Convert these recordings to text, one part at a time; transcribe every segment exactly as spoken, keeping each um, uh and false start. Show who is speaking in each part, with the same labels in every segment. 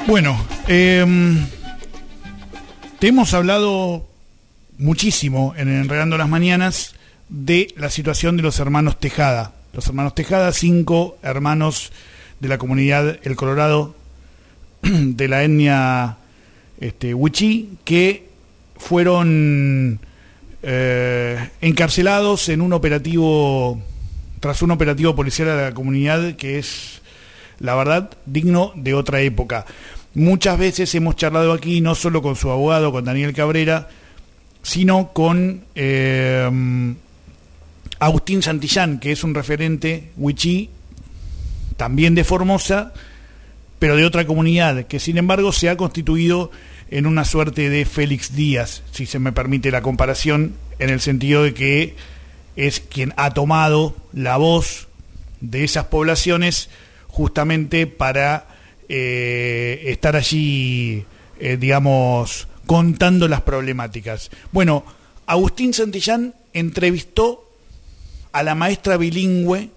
Speaker 1: Bueno, eh, te hemos hablado muchísimo en Enredando las Mañanas de la situación de los hermanos Tejada. Los hermanos Tejada, cinco hermanos de la comunidad El Colorado, de la etnia este, Wichí, que fueron eh, encarcelados en un operativo, tras un operativo policial a la comunidad que es, la verdad, digno de otra época. Muchas veces hemos charlado aquí, no solo con su abogado, con Daniel Cabrera, sino con eh, Agustín Santillán, que es un referente wichí, también de Formosa, pero de otra comunidad, que sin embargo se ha constituido en una suerte de Félix Díaz, si se me permite la comparación, en el sentido de que es quien ha tomado la voz de esas poblaciones justamente para eh, estar allí, eh, digamos, contando las problemáticas. Bueno, Agustín Santillán entrevistó a la maestra bilingüe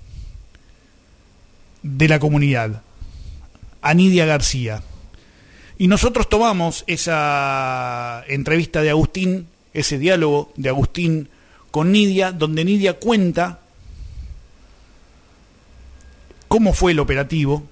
Speaker 1: de la comunidad, a Nidia García. Y nosotros tomamos esa entrevista de Agustín, ese diálogo de Agustín con Nidia, donde Nidia cuenta cómo fue el operativo.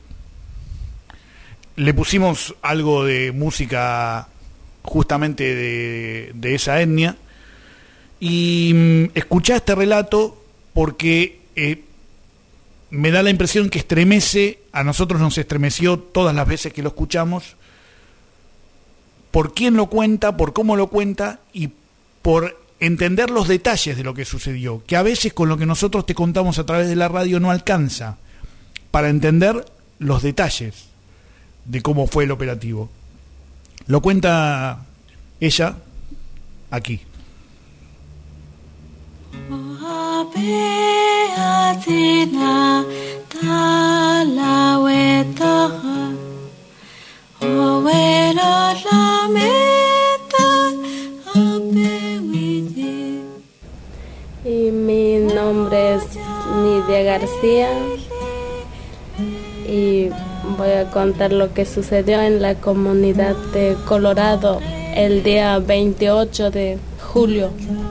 Speaker 1: Le pusimos algo de música justamente de, de esa etnia. Y mmm, escuchá este relato porque eh, me da la impresión que estremece, a nosotros nos estremeció todas las veces que lo escuchamos, por quién lo cuenta, por cómo lo cuenta y por entender los detalles de lo que sucedió, que a veces con lo que nosotros te contamos a través de la radio no alcanza para entender los detalles de cómo fue el operativo. Lo cuenta ella aquí.
Speaker 2: Y mi nombre es Nidia García y voy a contar lo que sucedió en la comunidad de Colorado el día veintiocho de julio.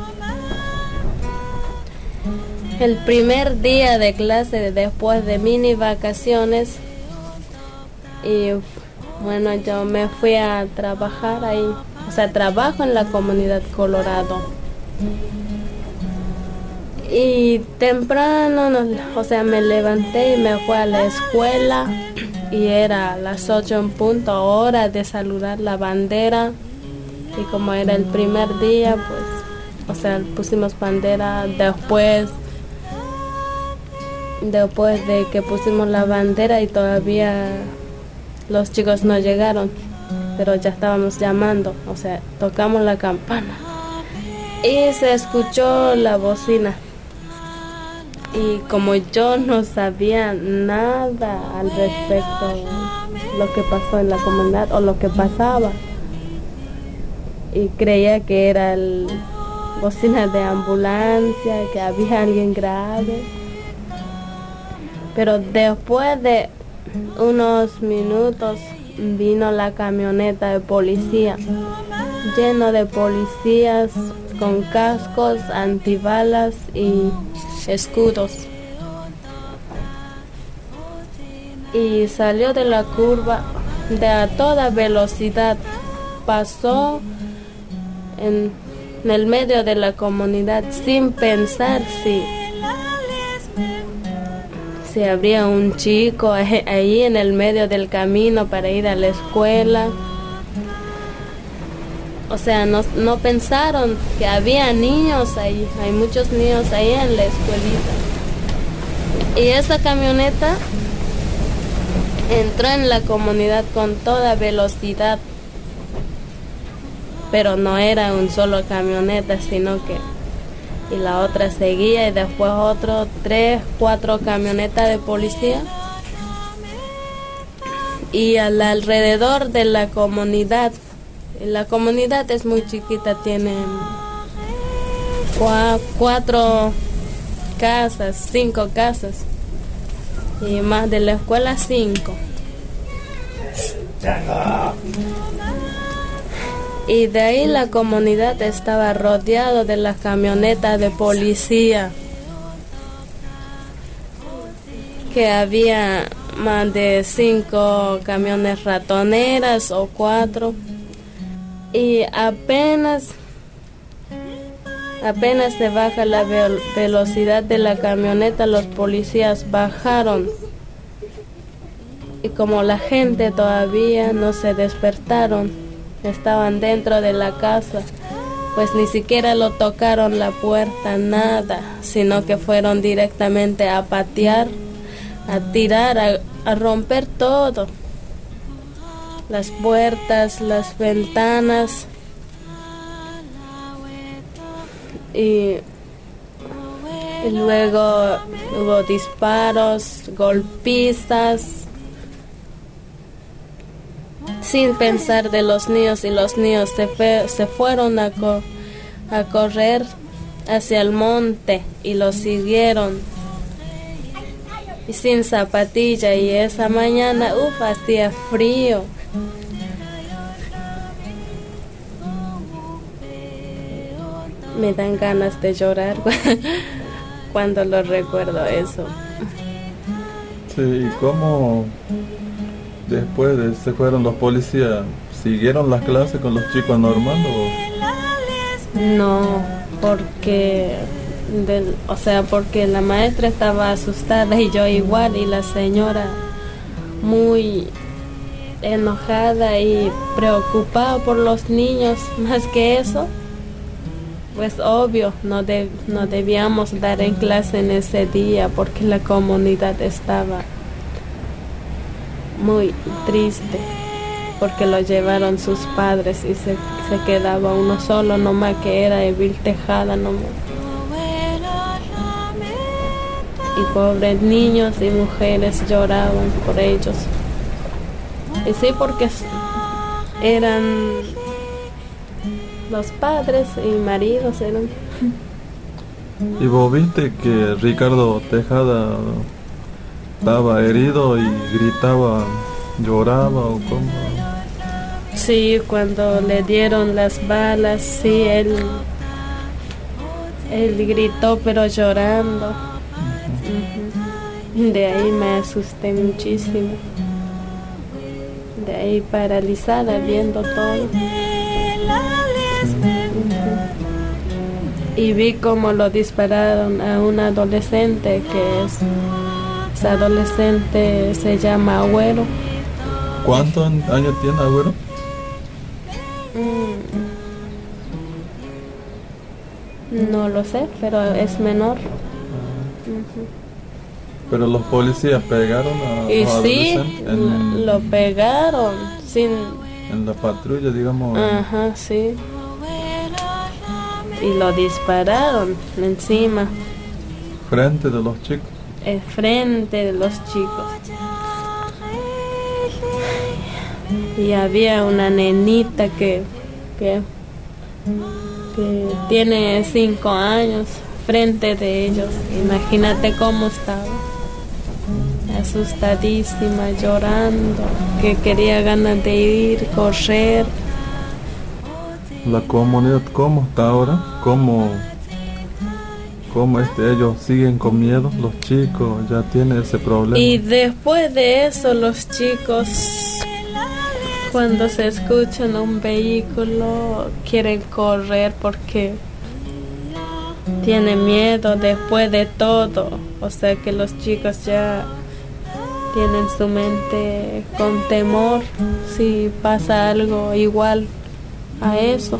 Speaker 2: El primer día de clase después de mini vacaciones, y bueno, yo me fui a trabajar ahí, o sea, trabajo en la comunidad Colorado. Y temprano, o sea, me levanté y me fui a la escuela y era a las ocho en punto, hora de saludar la bandera. Y como era el primer día, pues, o sea, pusimos bandera. Después, después de que pusimos la bandera y todavía los chicos no llegaron, pero ya estábamos llamando, o sea, tocamos la campana y se escuchó la bocina. Y como yo no sabía nada al respecto de lo que pasó en la comunidad o lo que pasaba, y creía que era el bocina de ambulancia, que había alguien grave, pero después de unos minutos vino la camioneta de policía, lleno de policías con cascos, antibalas y escudos, y salió de la curva de a toda velocidad, pasó en, en el medio de la comunidad sin pensar si si habría un chico ahí en el medio del camino para ir a la escuela. O sea, no, no pensaron que había niños ahí, hay muchos niños ahí en la escuelita. Y esa camioneta entró en la comunidad con toda velocidad, pero no era un solo camioneta, sino que y la otra seguía, y después otro, tres, cuatro camionetas de policía. Y al alrededor de la comunidad, la comunidad es muy chiquita, tiene cuatro casas, cinco casas, y más de la escuela cinco. Y de ahí la comunidad estaba rodeada de la camioneta de policía, que había más de cinco camiones ratoneras o cuatro, y apenas apenas se baja la ve- velocidad de la camioneta, los policías bajaron, y como la gente todavía no se despertaron, estaban dentro de la casa, pues ni siquiera lo tocaron la puerta, nada, sino que fueron directamente a patear, a tirar, a, a romper todo, las puertas, las ventanas, y, y luego hubo disparos, golpizas, sin pensar de los niños, y los niños se, fe, se fueron a, co, a correr hacia el monte y los siguieron, y sin zapatilla, y esa mañana, uff, hacía frío. Me dan ganas de llorar cuando lo recuerdo eso.
Speaker 3: Sí, ¿y cómo después de se fueron los policías? ¿Siguieron las clases con los chicos normal o...?
Speaker 2: No, porque del, o sea, porque la maestra estaba asustada y yo igual, y la señora muy enojada y preocupada por los niños. Más que eso, pues obvio, no, de, no debíamos dar en clase en ese día porque la comunidad estaba muy triste, porque lo llevaron sus padres y se, se quedaba uno solo nomás, que era de Vil Tejada nomás. Y pobres niños y mujeres lloraban por ellos. Y sí, porque eran los padres y maridos eran.
Speaker 3: ¿Y vos viste que Ricardo Tejada estaba herido y gritaba, lloraba o cómo?
Speaker 2: Sí, cuando le dieron las balas, sí, él, él gritó pero llorando. Uh-huh. Uh-huh. De ahí me asusté muchísimo. De ahí paralizada viendo todo. Y vi cómo lo dispararon a un adolescente, que es, ese adolescente se llama Agüero.
Speaker 3: ¿Cuántos años tiene Agüero?
Speaker 2: Mm, no lo sé, pero es menor. Uh-huh.
Speaker 3: Pero los policías pegaron a
Speaker 2: y
Speaker 3: los
Speaker 2: sí,
Speaker 3: adolescentes en,
Speaker 2: lo pegaron sin...
Speaker 3: en la patrulla, digamos.
Speaker 2: Ajá, sí. Y lo dispararon encima.
Speaker 3: Frente de los chicos.
Speaker 2: El frente de los chicos. Y había una nenita que, que, que tiene cinco años frente de ellos. Imagínate cómo estaba. Asustadísima, llorando, que quería ganas de ir, correr.
Speaker 3: La comunidad, ¿cómo está ahora? ¿Cómo, cómo este, ellos siguen con miedo? Los chicos ya tienen ese problema.
Speaker 2: Y después de eso, los chicos, cuando se escuchan un vehículo, quieren correr porque tienen miedo después de todo. O sea que los chicos ya tienen su mente con temor si pasa algo igual a eso.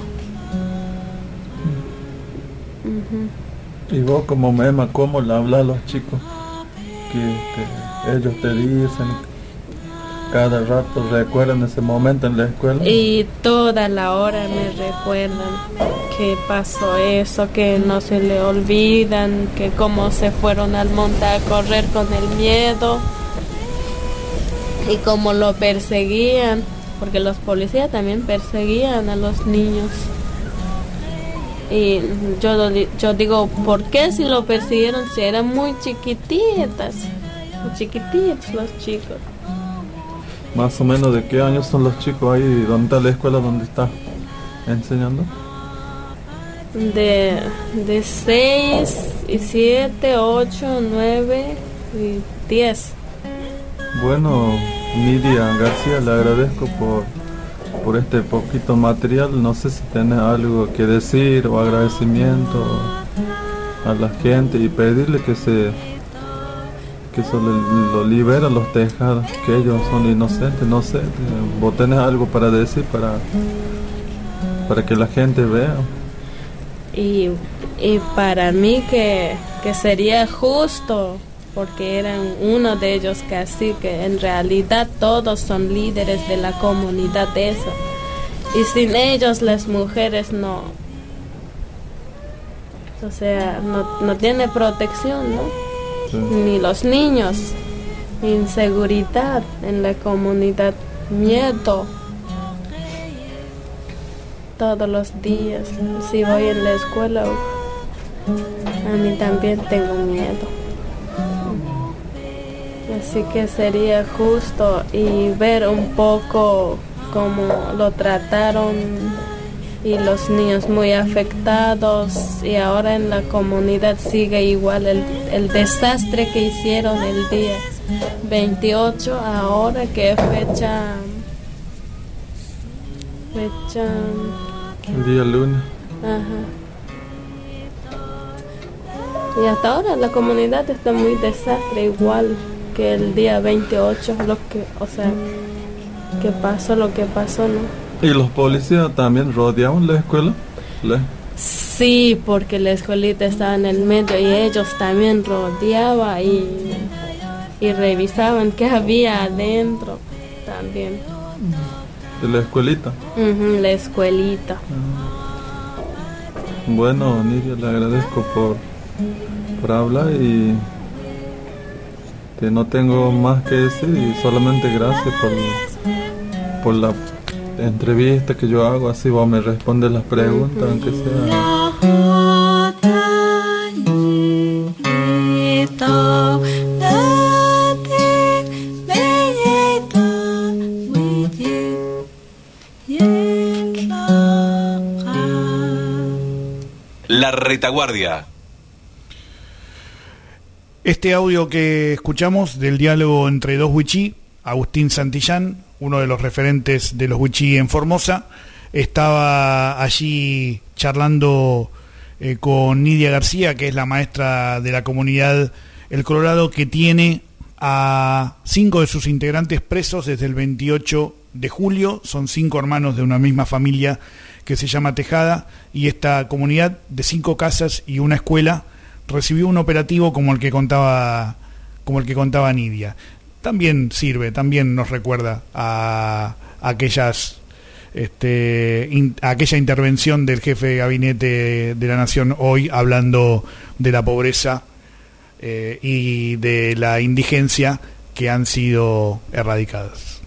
Speaker 2: Uh-huh.
Speaker 3: Y vos como Mema, ¿cómo le hablas a los chicos? Que, que ellos te dicen cada rato, recuerdan ese momento en la escuela.
Speaker 2: Y toda la hora me recuerdan que pasó eso, que no se le olvidan, que cómo se fueron al monte a correr con el miedo y cómo lo perseguían, porque los policías también perseguían a los niños. Y yo, yo digo, ¿por qué si lo persiguieron si eran muy chiquititas? Muy chiquititos los chicos.
Speaker 3: Más o menos de qué años son los chicos ahí, ¿dónde está la escuela donde está enseñando?
Speaker 2: De, de seis y siete, ocho, nueve y diez.
Speaker 3: Bueno, Nidia García, le agradezco por, por este poquito material. No sé si tenés algo que decir o agradecimiento a la gente y pedirle que se que se lo, lo liberen los Tejadas, que ellos son inocentes. No sé, vos tenés algo para decir para, para que la gente vea.
Speaker 2: Y, y para mí que, que sería justo, porque eran uno de ellos casi, que en realidad todos son líderes de la comunidad esa. Y sin ellos las mujeres no, o sea, no, no tiene protección, ¿no? Sí. Ni los niños, inseguridad en la comunidad, miedo. Todos los días, si voy en la escuela, a mí también tengo miedo. Así que sería justo y ver un poco cómo lo trataron y los niños muy afectados, y ahora en la comunidad sigue igual el, el desastre que hicieron el día veintiocho, ahora que fecha fecha
Speaker 3: el día lunes.
Speaker 2: Ajá. Y hasta ahora la comunidad está muy desastre, igual que el día veintiocho, lo que, o sea, que pasó lo que pasó, ¿no?
Speaker 3: ¿Y los policías también rodeaban la escuela? ¿Le?
Speaker 2: Sí, porque la escuelita estaba en el medio y ellos también rodeaban y, y revisaban qué había adentro también.
Speaker 3: ¿De la escuelita?
Speaker 2: Uh-huh, la escuelita.
Speaker 3: Uh-huh. Bueno, Nidia, le agradezco por, por hablar y que no tengo más que decir, y solamente gracias por, por la entrevista que yo hago, así vos me respondes las preguntas, aunque sea.
Speaker 4: La Retaguardia.
Speaker 1: Este audio que escuchamos del diálogo entre dos wichí, Agustín Santillán, uno de los referentes de los wichí en Formosa, estaba allí charlando eh, con Nidia García, que es la maestra de la comunidad El Colorado, que tiene a cinco de sus integrantes presos desde el veintiocho de julio. Son cinco hermanos de una misma familia que se llama Tejada, y esta comunidad de cinco casas y una escuela recibió un operativo como el que contaba como el que contaba Nidia. También sirve, también nos recuerda a, a aquellas este, in, a aquella intervención del jefe de gabinete de la Nación hoy, hablando de la pobreza eh, y de la indigencia que han sido erradicadas.